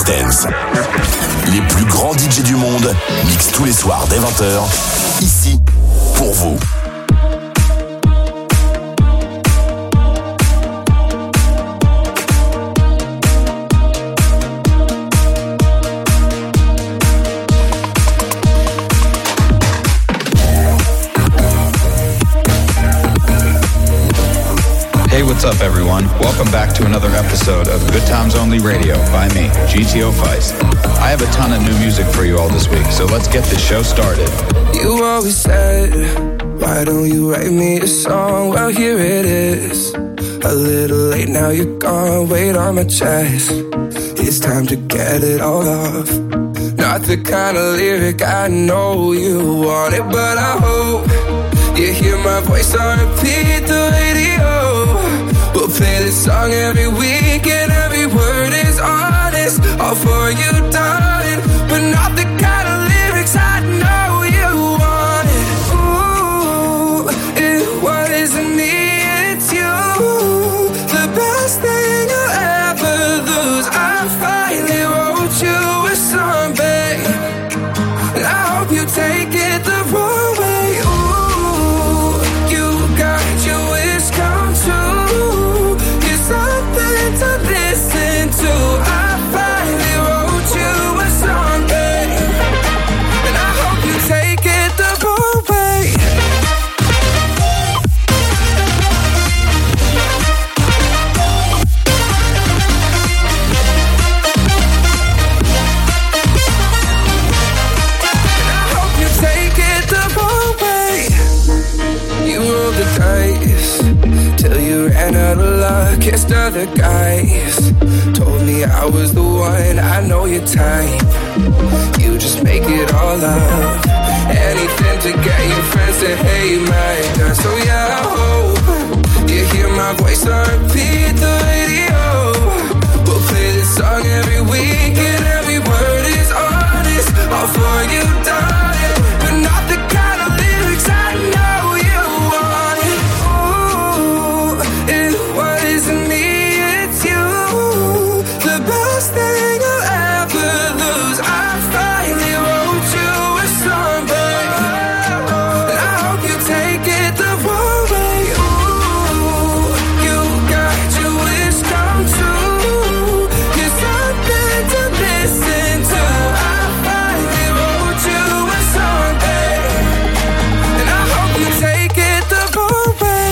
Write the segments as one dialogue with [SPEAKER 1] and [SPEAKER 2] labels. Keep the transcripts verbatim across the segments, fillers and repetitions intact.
[SPEAKER 1] Dance. Les plus grands D J du monde mixent tous les soirs dès vingt heures, ici, pour vous.
[SPEAKER 2] Hey, what's up, everyone? Welcome back to another episode of Good Times Only Radio by me, G T O Feist. I have a ton of new music for you all this week, so let's get this show started.
[SPEAKER 3] You always said, why don't you write me a song? Well, here it is. A little late, now you're gone, weight on my chest. It's time to get it all off. Not the kind of lyric I know you wanted, but I hope you hear my voice on repeat the radio. We'll play this song every week and every word is honest. All for you, darling, but not the kind of lyrics I know you wanted. Ooh, it wasn't me, it's you. The best thing you'll ever lose. I finally wrote you a song, babe, and I hope you take it the wrong way. Ooh, you got your wish come true. You're something to listen to. I finally wrote you a song, babe, and I hope you take it the wrong way. And I hope you take it the wrong way. You rolled the dice till you ran out of luck. Kissed other guys, told me I was the one. I know your type, you just make it all up. Anything to get your friends to hate my guts. So yeah, I hope you hear my voice on repeat the radio. We'll play this song every week and every word is honest. All for you, darling, but not the kind of lyrics I know you wanted. Ooh, it wasn't me, it's you. The best thing you'll ever lose. I finally wrote you a song, babe, and I hope you take it the wrong way. Ooh, you got your wish come true. You're something to listen to. I finally wrote you a song, babe, and I hope you take it the wrong way.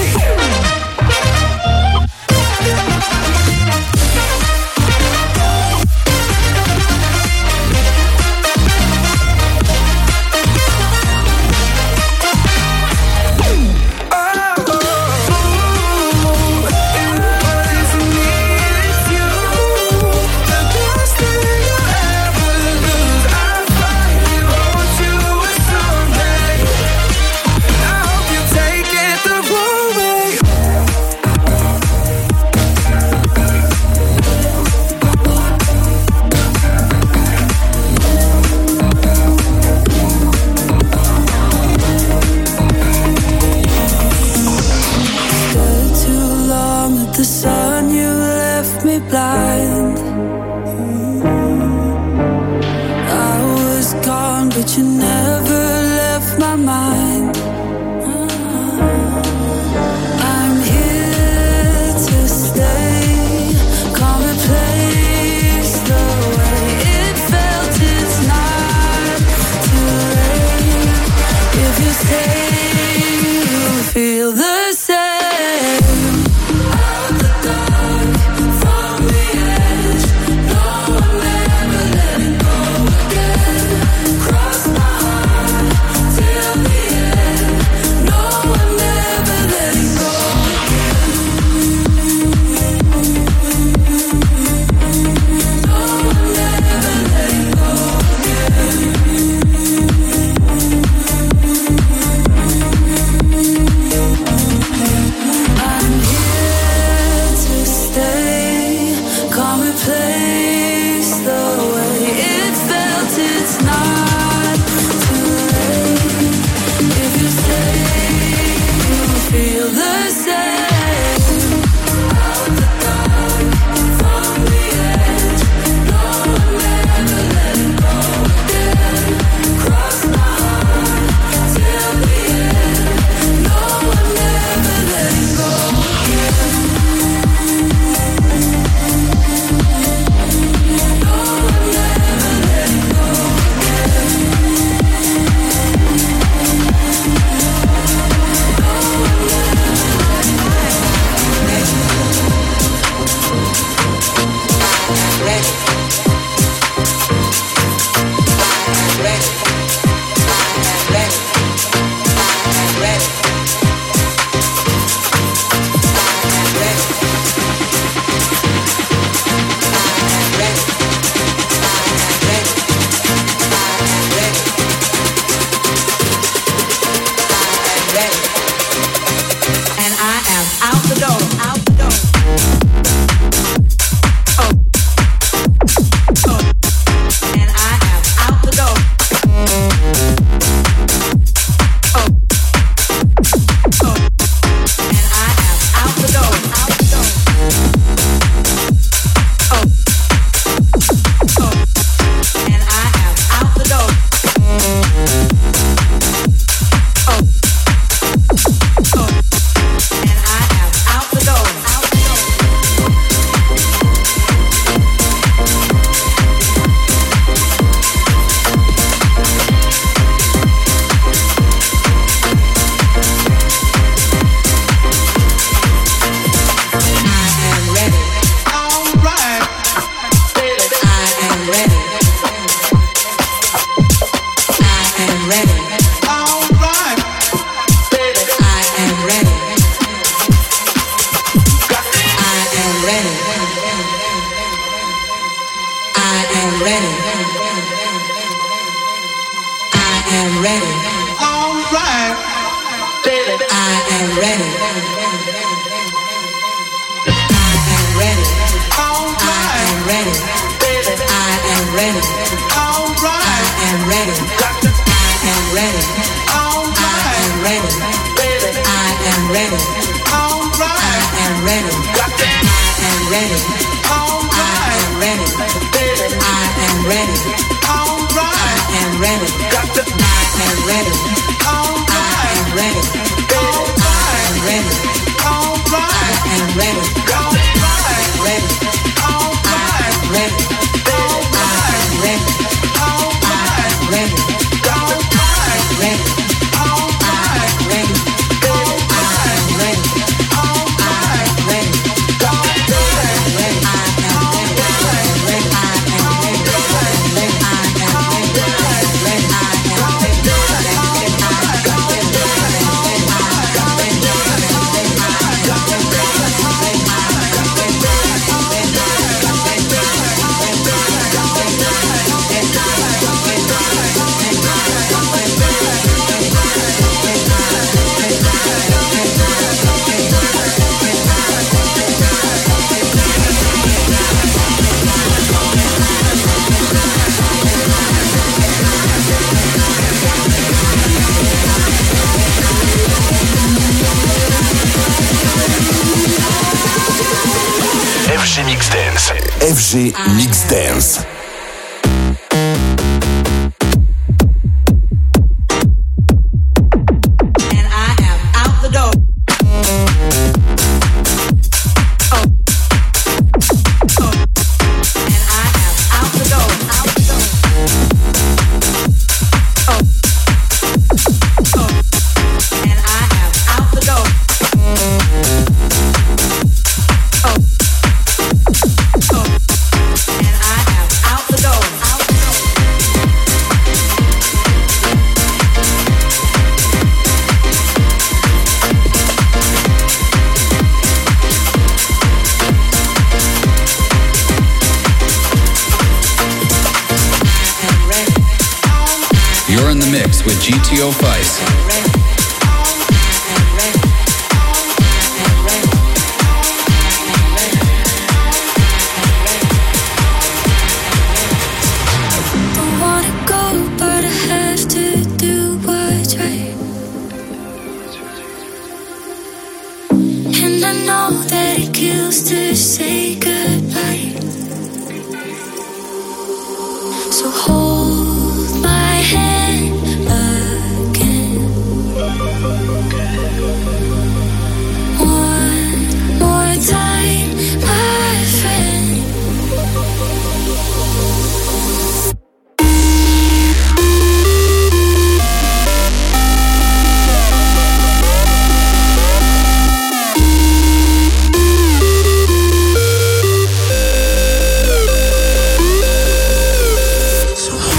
[SPEAKER 3] The sun, you left me blind. I was gone, but you never left my mind. I'm here to stay. Can't replace the way it felt. It's not too late. If you stay, you'll feel the same. From the edge, no, I'm never letting go again. Cross my heart.
[SPEAKER 1] F G Mix Dance.
[SPEAKER 2] With G T O Vice.
[SPEAKER 3] So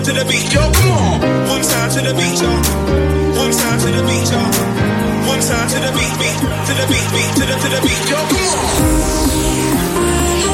[SPEAKER 4] to the beat, yo, come on. One time to the beat, yo. One time to the beat, yo. One time to the beat, beat, to the beat, beat, to the to the beat, yo, come on.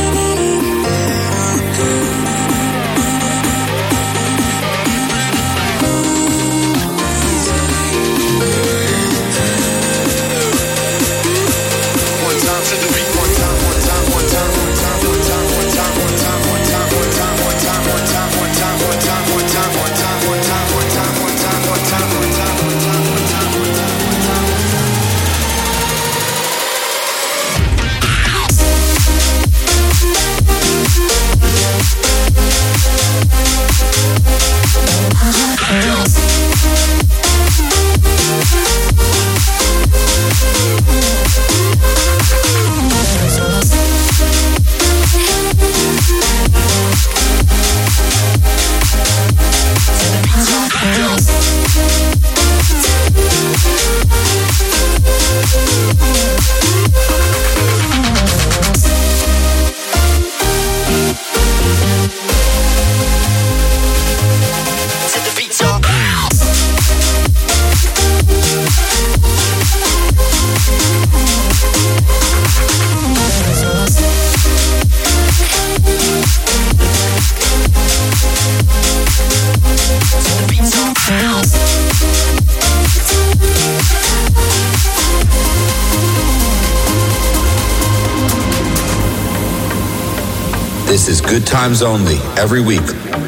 [SPEAKER 2] This is Good Times Only, every week.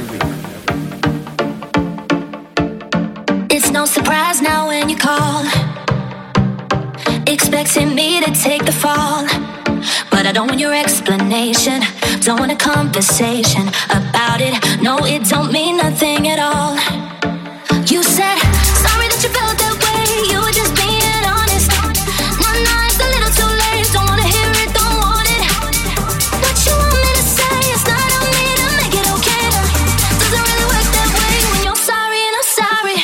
[SPEAKER 5] It's no surprise now when you call, expecting me to take the fall. But I don't want your explanation, don't want a conversation about it. No, it don't mean nothing at all. You said, sorry that you felt that way, you were just being honest. Nah, nah, it's a little too late, don't wanna hear it, don't want it. What you want me to say, it's not on me to make it okay. Doesn't really work that way when you're sorry and I'm sorry.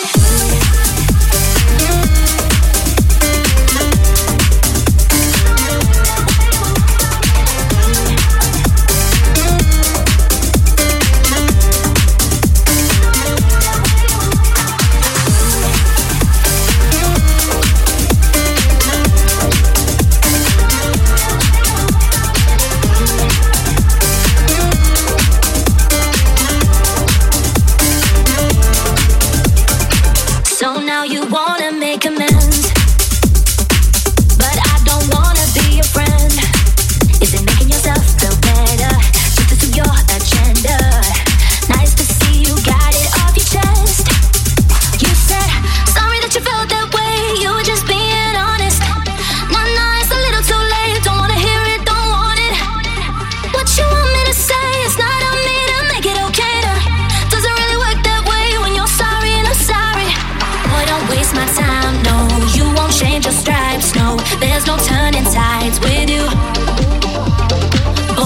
[SPEAKER 5] So now you wanna make amends, but I don't wanna be your friend. Is it making yourself feel better? Just to suit your agenda. Nice to see you got it off your chest. You said, sorry that you felt that way, you were just being honest. Nah, nah, it's a little too late, don't wanna hear it, don't want it. What you want me to say, it's not on me to make it okay. Doesn't really work that way when you're sorry and I'm sorry. Boy, don't waste my time, no. You won't change your stripes, no. There's no turning tides with you.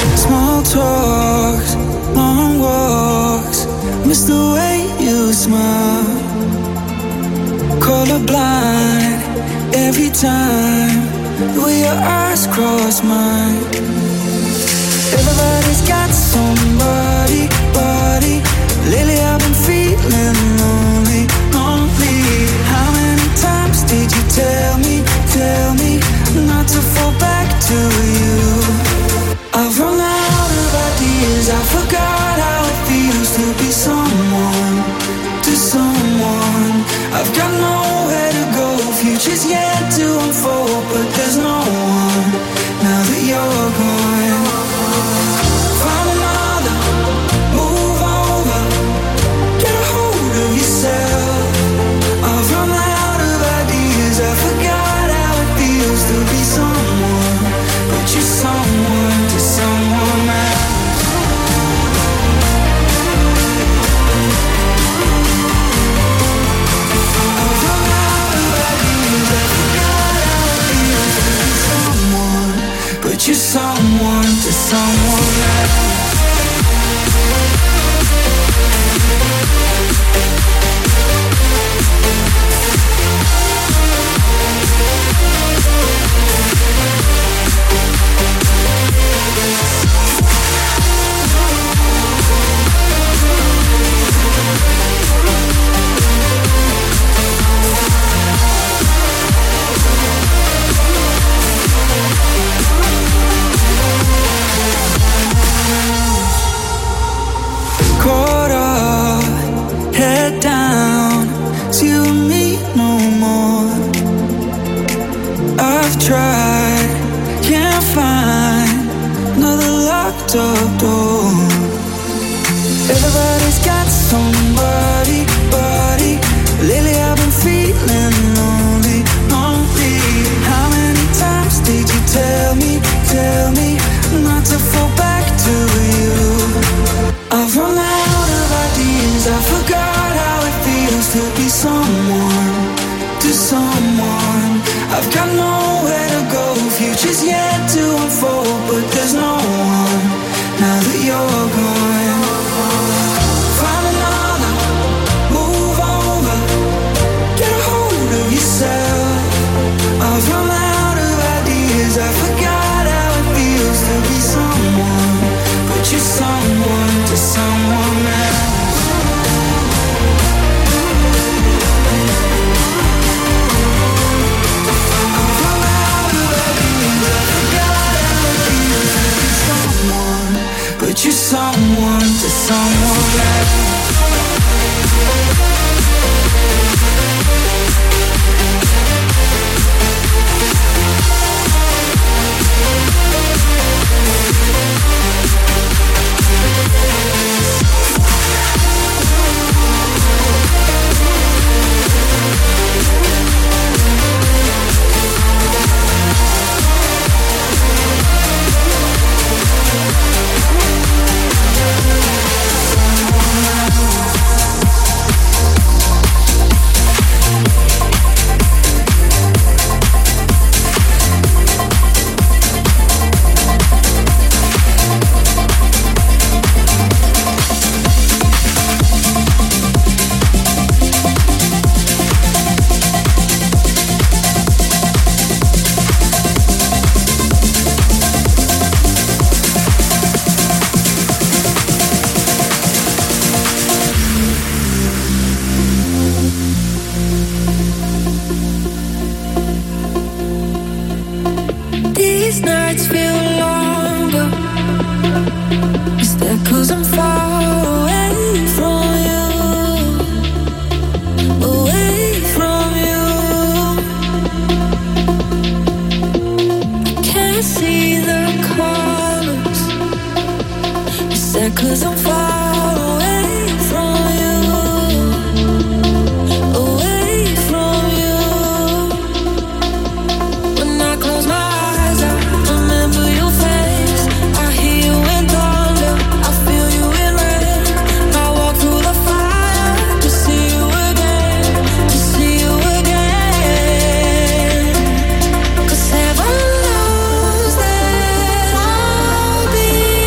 [SPEAKER 3] Small talks, long walks, miss the way you smile. Colorblind every time the way your eyes cross mine. Everybody's got somebody, body. Lately I've been feeling lonely, lonely. How many times did you tell me, tell me not to fall back to you? I've run out of ideas, I forgot how it feels to be someone, to someone. I've got nowhere to go, future's yet to unfold, but there's no one now that you're gone. Find another, move over, get a hold of yourself. I've run out of ideas, I forgot how it feels to be someone, but you're someone to someone else. I've run out of ideas, I forgot how it feels to be someone, but you're someone to someone else. Caught up, head down, it's you and me no more. I've tried, can't find another locked up door. Everybody's got somebody, body. Lately I've been feeling lonely, lonely. How many times did you tell me, tell me not to fall back to you? I've run out of ideas, I forgot how it feels to be someone, to someone. I've got nowhere to go, future's yet to unfold, but there's no one now that you're gone. Find another, move over, get a hold of yourself. I've run out of ideas, I forgot how it feels to be someone, but you're someone to someone else. I've run out of ideas, I forgot how it feels to be someone, but you're someone to someone else.
[SPEAKER 6] Be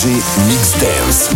[SPEAKER 1] J Mix Dance.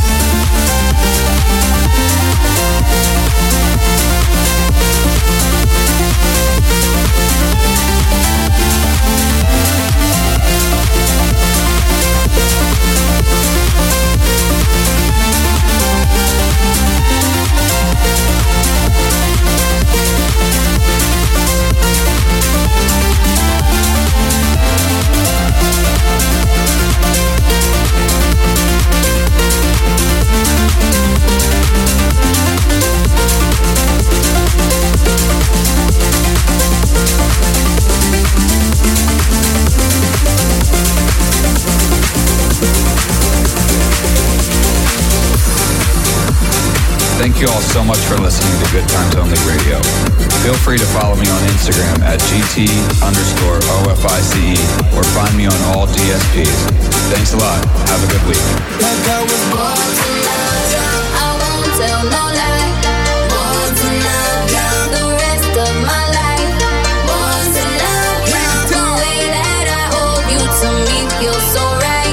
[SPEAKER 2] Thank you all so much for listening to Good Times Only Radio. Feel free to follow me on Instagram at GT underscore OFICE or find me on all D S Ps. Thanks a lot. Have a good week.
[SPEAKER 3] Like I was born to love ya.
[SPEAKER 5] I won't tell no lie. Born to love ya. The rest of my life. Born to love ya. The way that I hold you to me feels so right.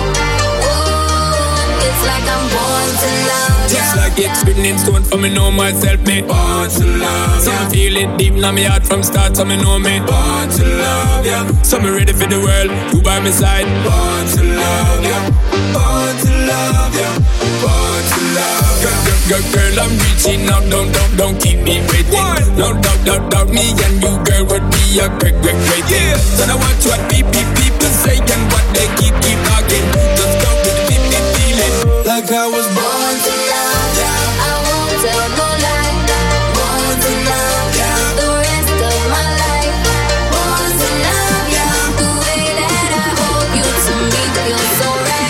[SPEAKER 5] Ooh, it's like I'm born to love ya.
[SPEAKER 3] Just like it's written in stone for me know myself, me born to love ya. So I feel it deep in my heart from start, so me know me born to love ya. So me ready for the world, you by my side. Born to love ya, born to love ya, born to love ya. Girl, girl, girl, I'm reaching out, don't, don't, don't keep me waiting. No doubt, doubt, doubt, me and you, girl, would be a great, great, great thing. So I watch what people, people say and what they keep, keep talking. Just go with the deep, deep feeling. Like I was born to love ya.
[SPEAKER 5] I won't tell no lie. Born to love ya. The rest of my life. Born to love ya. The way that I hold you to me feels so right.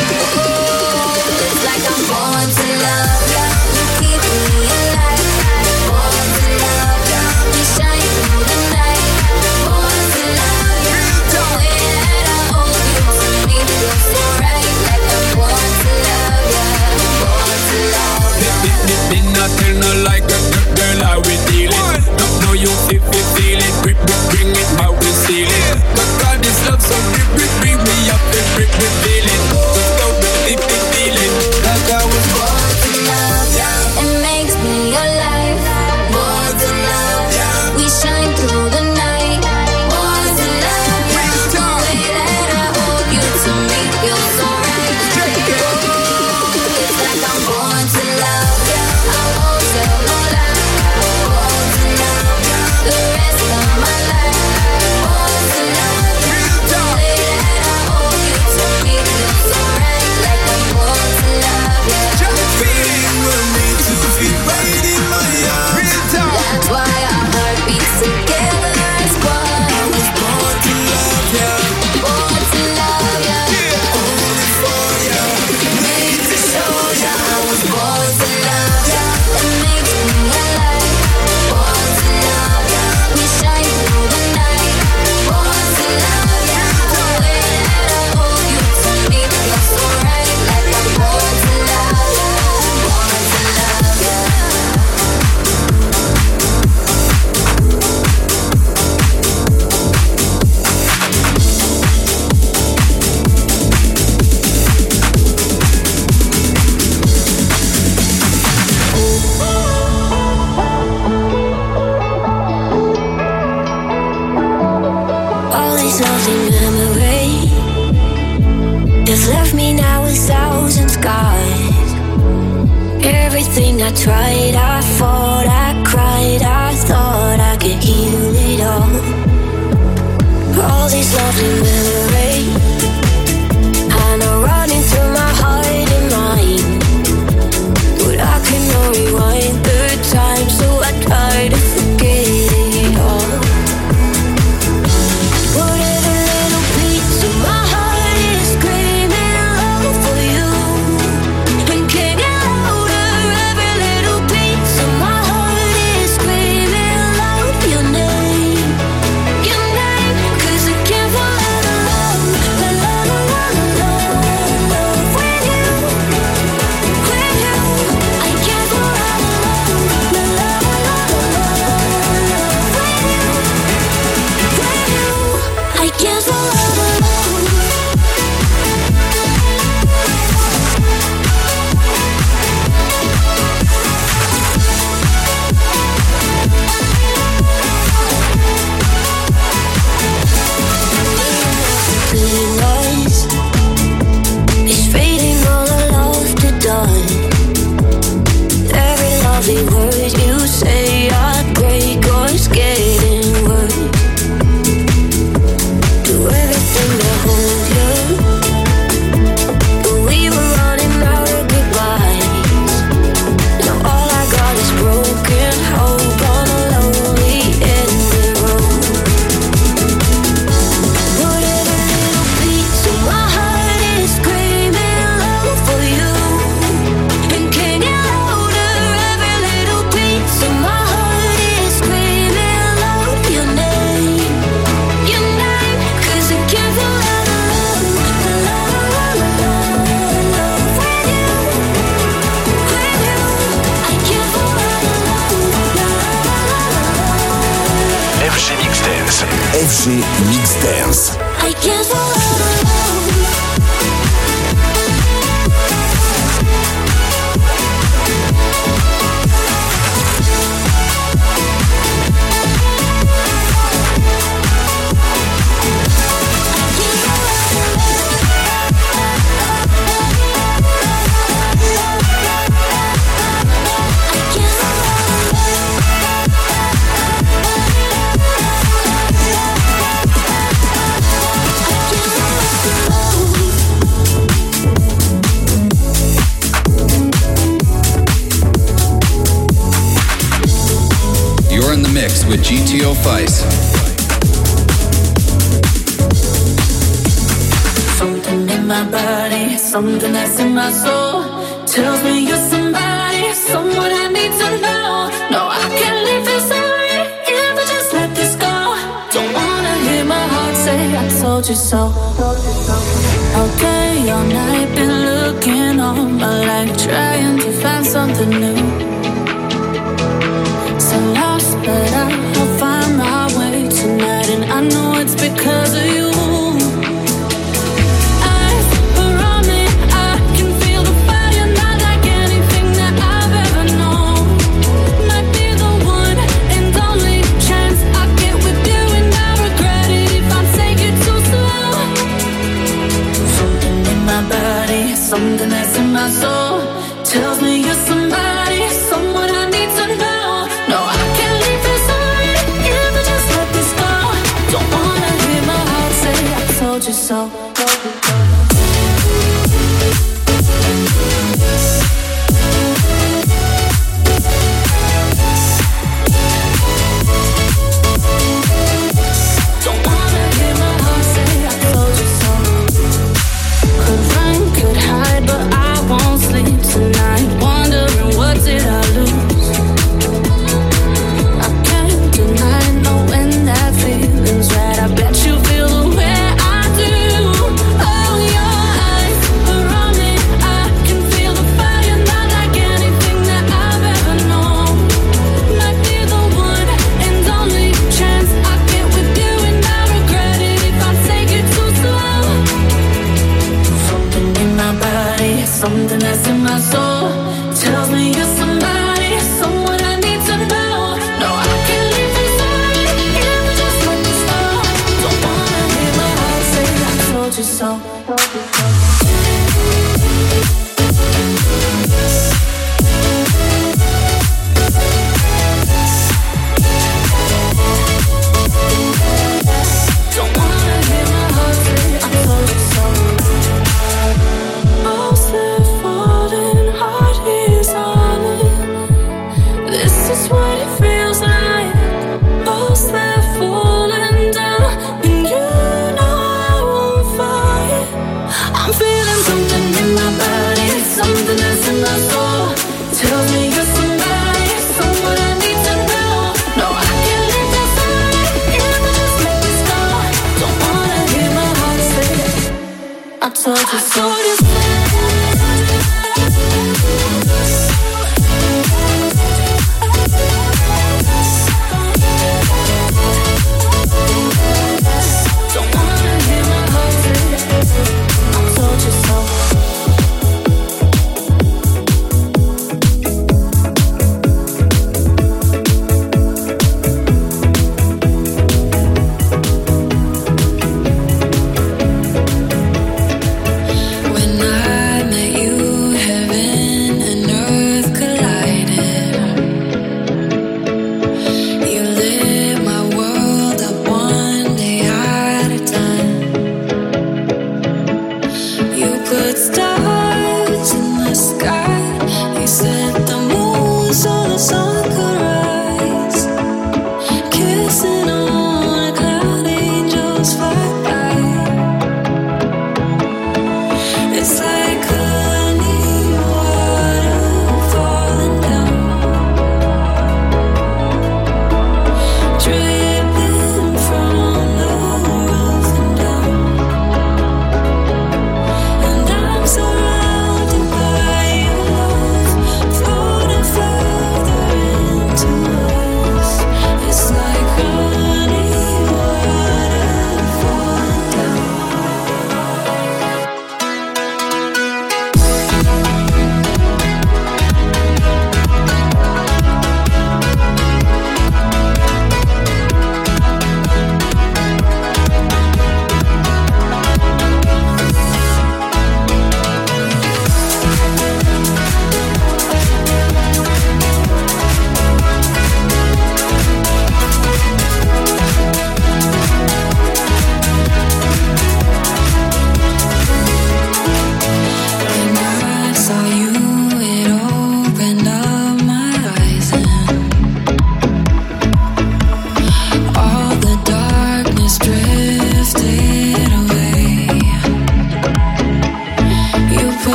[SPEAKER 5] Ooh, it's like I'm born to love ya. You keep me alive. Born to love ya. We shine through the night. Born to love ya. The way that I hold you to me feels so right. Like I'm born to love ya. Born to love ya.
[SPEAKER 3] Did not tell no like a girl how we dealing. Don't know you if you feel it. Bring, bring it how we seal it. But God is love so bring, bring, bring me up and bring me feeling. Just go with the deep, deep feeling. Like I was born to love ya.
[SPEAKER 5] It makes me alive. Born to love ya. We shine through the night. Born to love ya. The way that I hold you to me feels so right. Ooh, it's like I'm born to love ya. I won't tell no lie. Born to love ya. The rest of my life. Born to love ya. The way that I hold you to me feels so right. Like I'm born to love ya.
[SPEAKER 3] Feeling will need to feel right in my arms.
[SPEAKER 5] That's why our heart beats together as one.
[SPEAKER 3] I was born to love ya.
[SPEAKER 5] Born to love ya.
[SPEAKER 3] Only for ya. Made to show ya.
[SPEAKER 5] I was born to love ya. It makes me alive. Born to love ya. We shine through the night. Born to love ya. The way that I hold you to me feels so right. Like I'm born to love ya. Born to love ya. All these lovely memories have left me now with thousand scars. Everything I tried, I fought, I cried, I thought I could heal it all. All these lovely memories, I know running through my heart and mind, but I cannot rewind the time, so I try to forget it all. But every little piece of my heart is screaming love for you. And can get louder? Every little piece of my heart is screaming loud your name, your name. 'Cause I can't fall out of love, la la la la la love with you, with you. I can't fall out of love, la la la la la love. Every word you say I break or it's getting worse. Do everything to hold you, but we were running out of goodbyes. Now all I got is broken hope on a lonely ending road. But every little piece of my heart is screaming low for you. And can you hold her? Every little piece of my heart is screaming loud your name, your name. 'Cause I can't forever love, love, love, love with you, with you. I can't forever love, love.
[SPEAKER 1] F G Mix Dance. F G Mix Dance.
[SPEAKER 5] I can't forever love.
[SPEAKER 2] You're in the mix with G T O Feist.
[SPEAKER 6] Something in my body, something that's in my soul tells me you're somebody, someone I need to know. No, I can't leave this already if I just let this go. Don't wanna hear my heart say I told you so. Okay, all night been looking all my life, trying to find something new. So lost, but I'll find my way tonight, and I know it's because of you. Eyes are on me, I can feel the fire, not like anything that I've ever known. Might be the one and only chance I get with you, and I regret it if I take it too slow. Something in my body, something that's in my soul tells me you're somebody, someone I need to know. No, I can't leave this already if I just let this go. Don't wanna hear my heart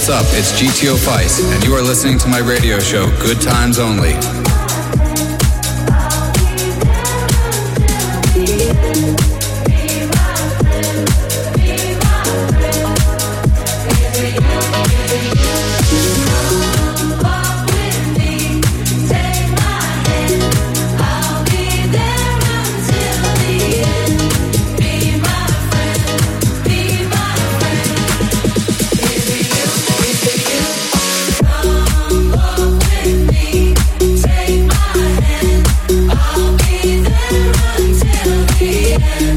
[SPEAKER 2] what's up? It's G T O Feist, and you are listening to my radio show, Good Times Only.
[SPEAKER 6] Yeah.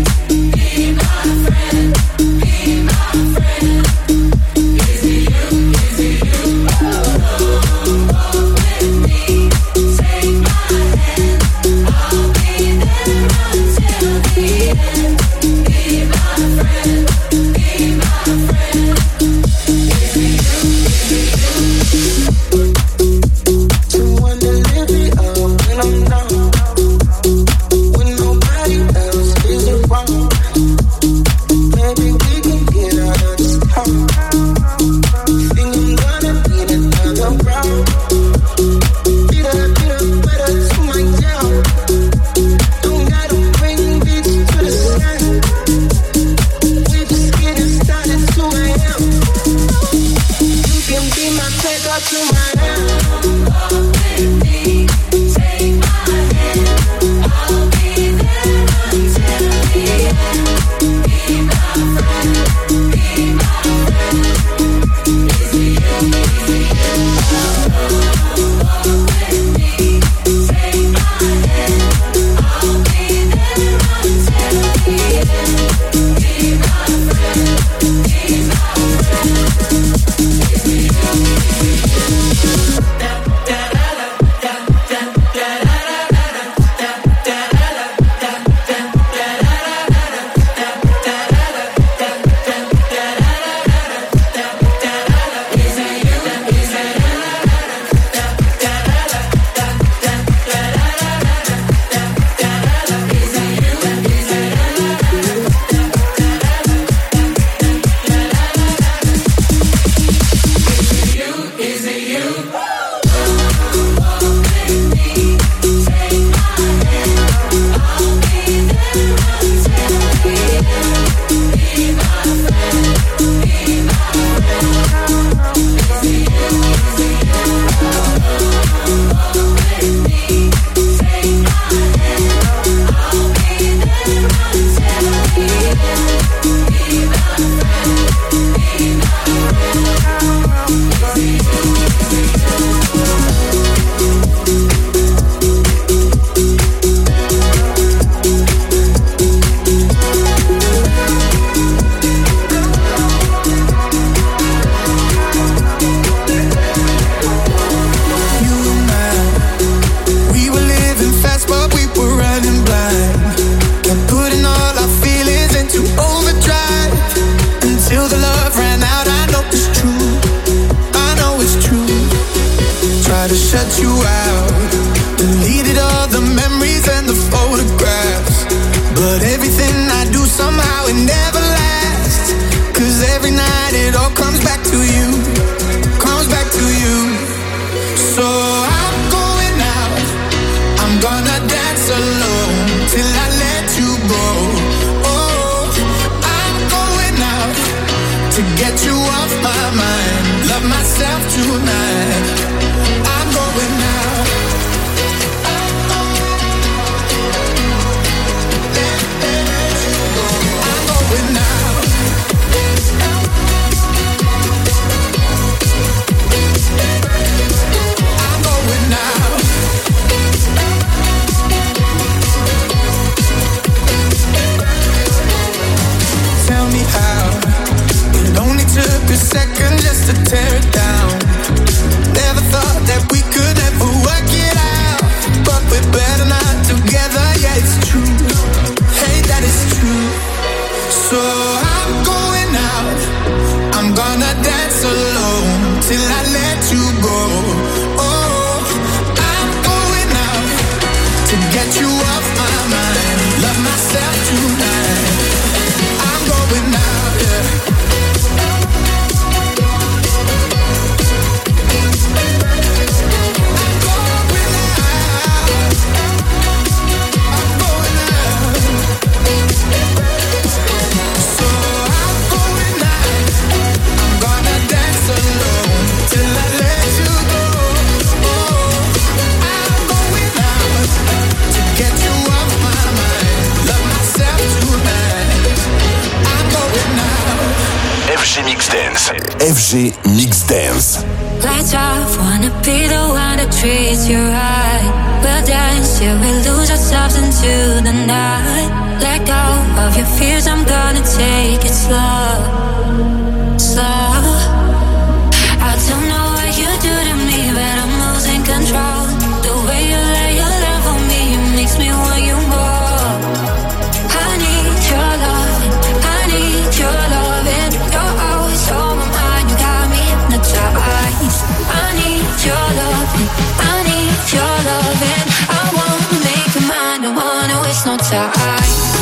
[SPEAKER 1] F G Mix Dance.
[SPEAKER 5] Lights off, wanna be the one that treats you right. We'll dance till we lose ourselves into the night. Let go of your fears, I'm gonna take it slow, slow. I don't know what you do to me, but I'm losing control. The way you lay your love on me, it makes me want you more. I need your loving, I need your loving. You're always on my mind, you got me hypnotized. I need your loving, I need your loving. I wanna make you mine, don't wanna waste no time.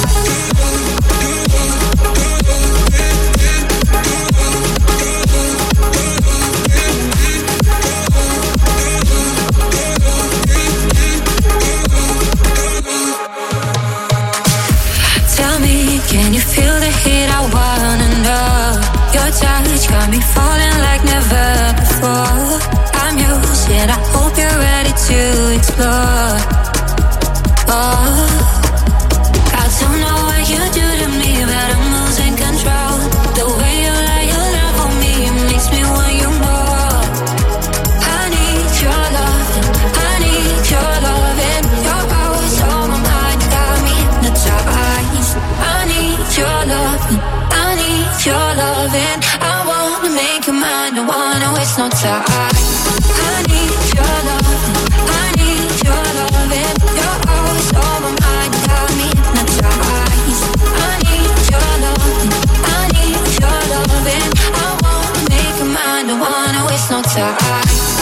[SPEAKER 5] Can you feel the heat? I wanna know. Your touch got me falling like never before. I'm used, yet I hope you're ready to explore. Oh, I don't know what you do to me, but I'm losing control. The way you lay your love on me, it makes me want you more. I need your loving, I need your loving. You're always on my mind, you got me hypnotized. I need your loving, I need your loving. I wanna make you mine, don't wanna waste no time. I need your loving, I need your loving. You're always on my mind, you got me hypnotized. I need your loving, I need your loving. I wanna make you mine, don't wanna waste no time.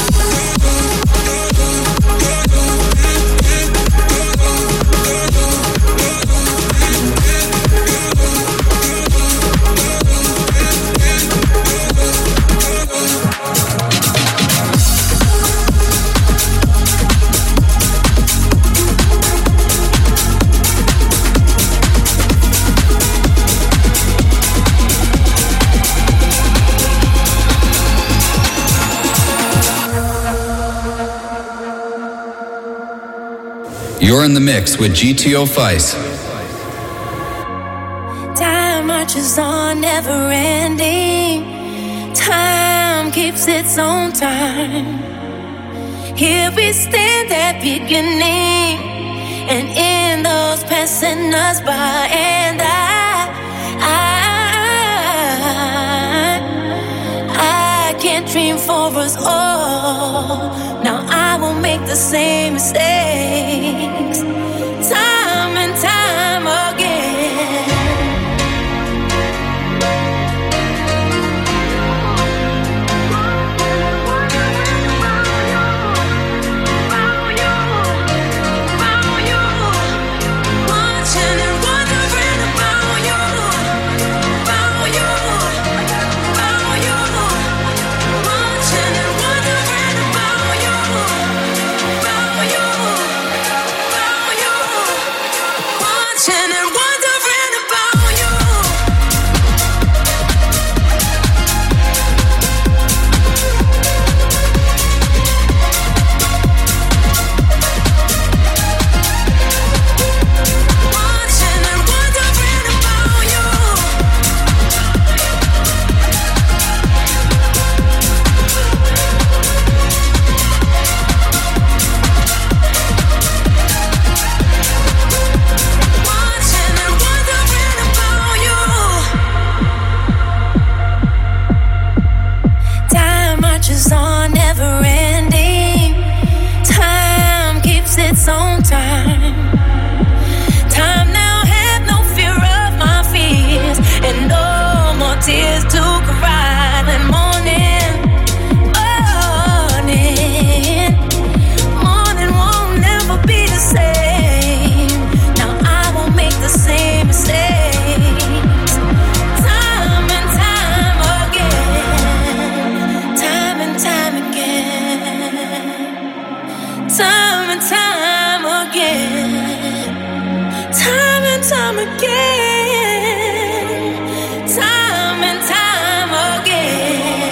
[SPEAKER 2] You're in the mix with G T O Feist.
[SPEAKER 6] Time marches on, never ending. Time keeps its own time. Here we stand at beginning, and in those passing us by, and I, I, I can't dream for us all. Now I won't make the same mistakes, time and time again. Watching and wondering about you, about you, about you. Watching and wondering about you, about you, about you. Watching and wondering about you. Watching and wondering about you. Watching and wondering about you. Time marches on, never ending. Time keeps its own time. Time now have no fear of my fears, and no more tears to cry. And morning, morning, morning won't never be the same. Now I won't make the same mistakes, time and time again, time and time again, time and time again, time and time again, time and time again.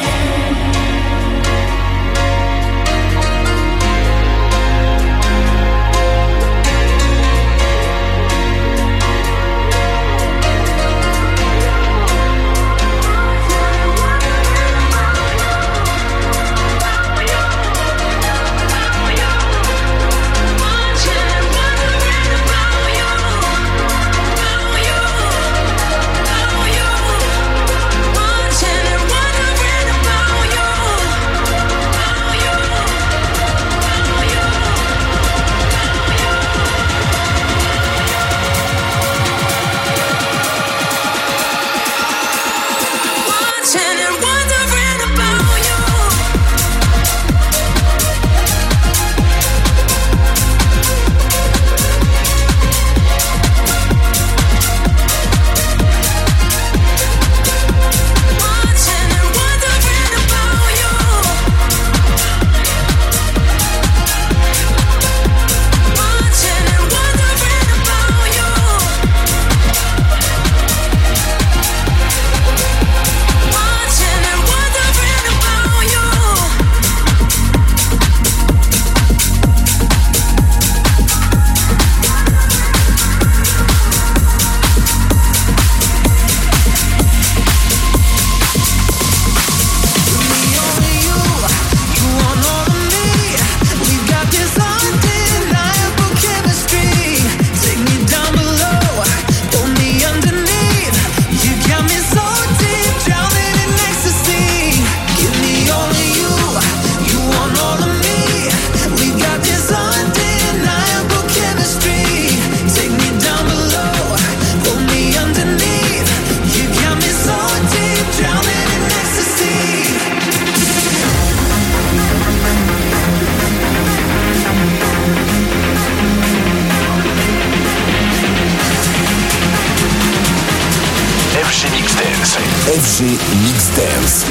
[SPEAKER 1] F G Mix Dance.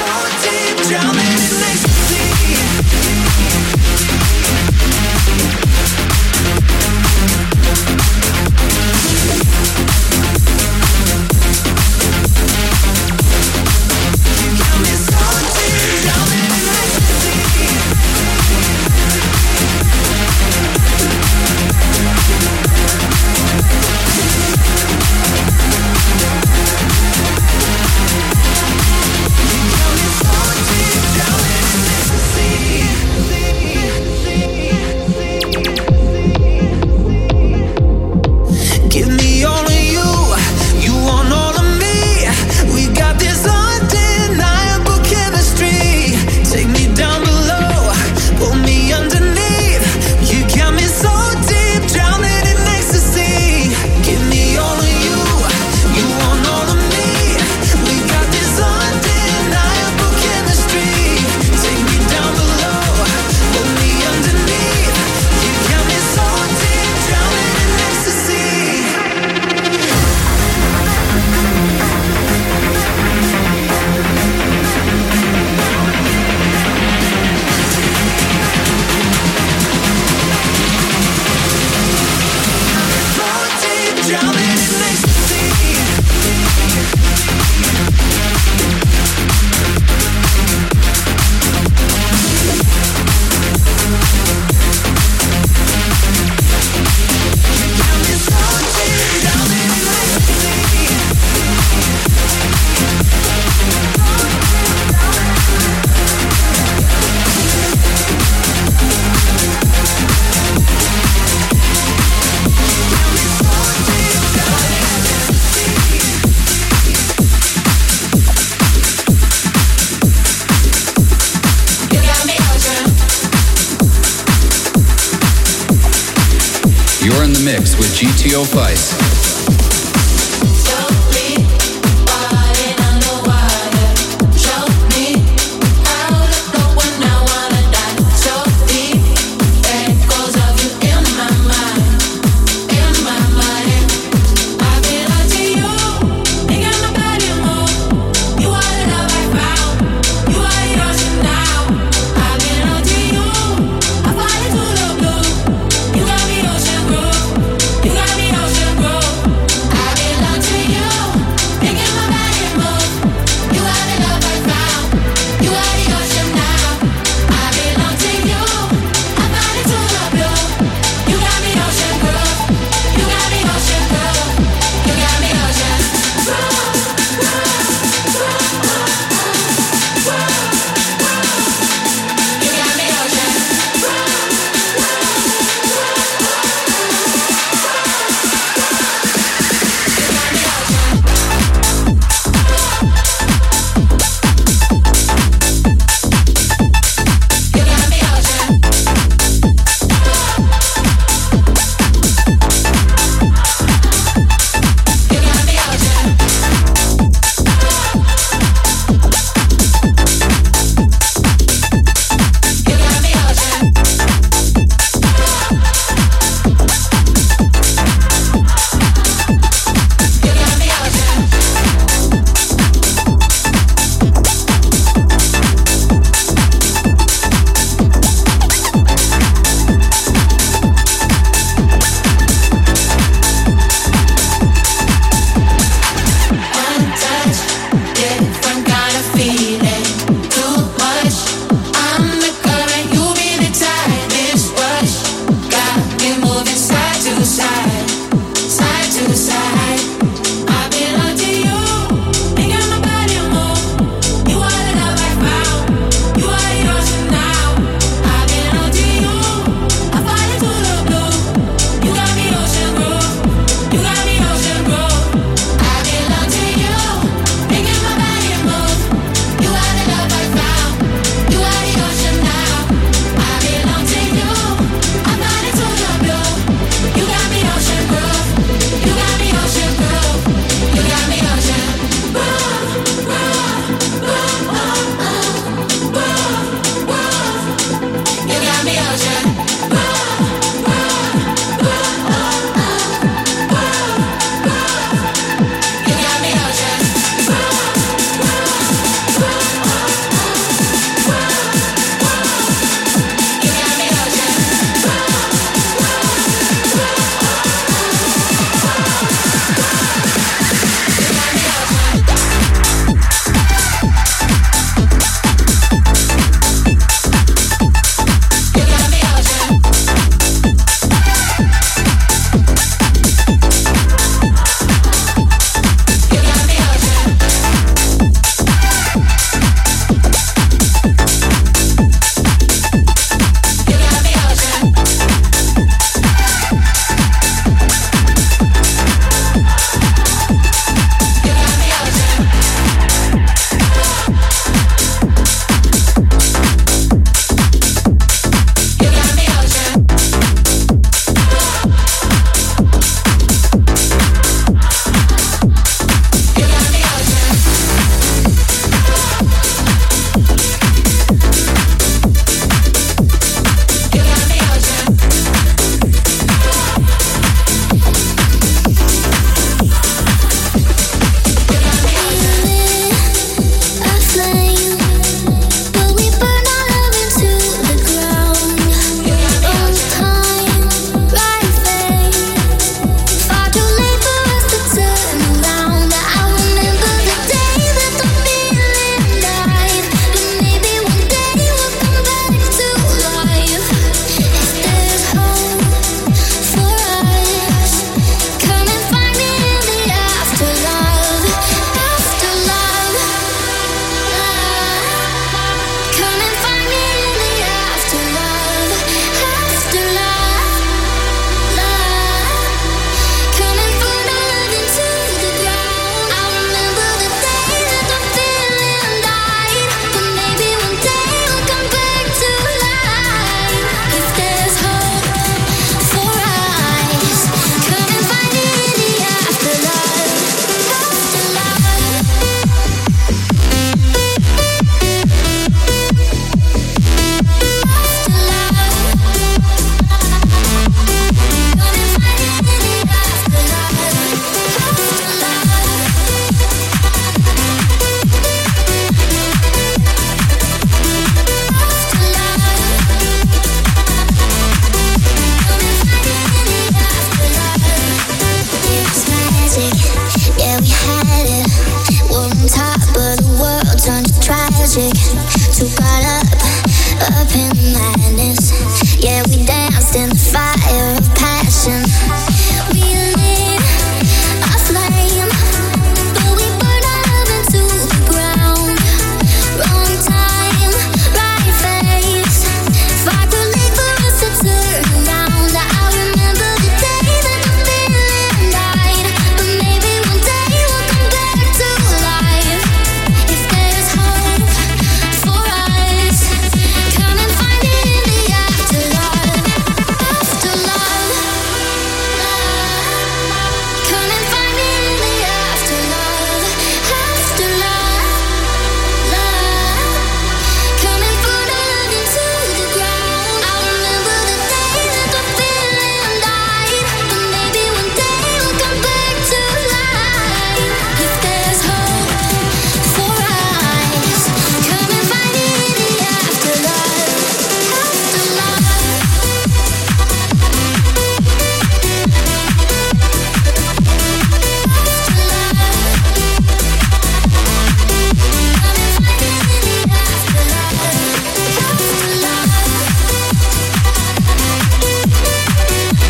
[SPEAKER 2] You're in the mix with G T O Vice.